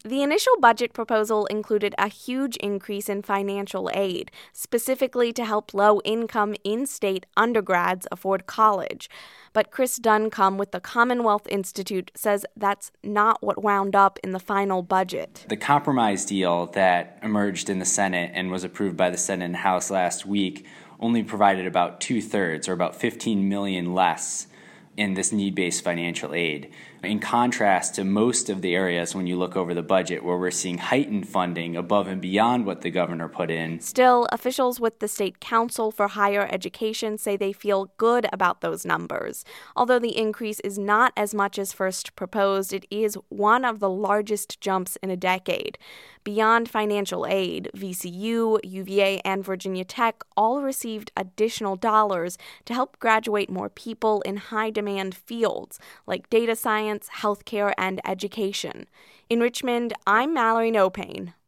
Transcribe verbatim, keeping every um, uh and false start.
The initial budget proposal included a huge increase in financial aid, specifically to help low-income in-state undergrads afford college. But Chris Duncombe with the Commonwealth Institute says that's not what wound up in the final budget. The compromise deal that emerged in the Senate and was approved by the Senate and House last week only provided about two-thirds, or about fifteen million dollars less, in this need-based financial aid. In contrast to most of the areas when you look over the budget where we're seeing heightened funding above and beyond what the governor put in. Still, officials with the State Council for Higher Education say they feel good about those numbers. Although the increase is not as much as first proposed, it is one of the largest jumps in a decade. Beyond financial aid, V C U, U V A, and Virginia Tech all received additional dollars to help graduate more people in high-demand fields like data science, healthcare, and education. In Richmond, I'm Mallory Nopane.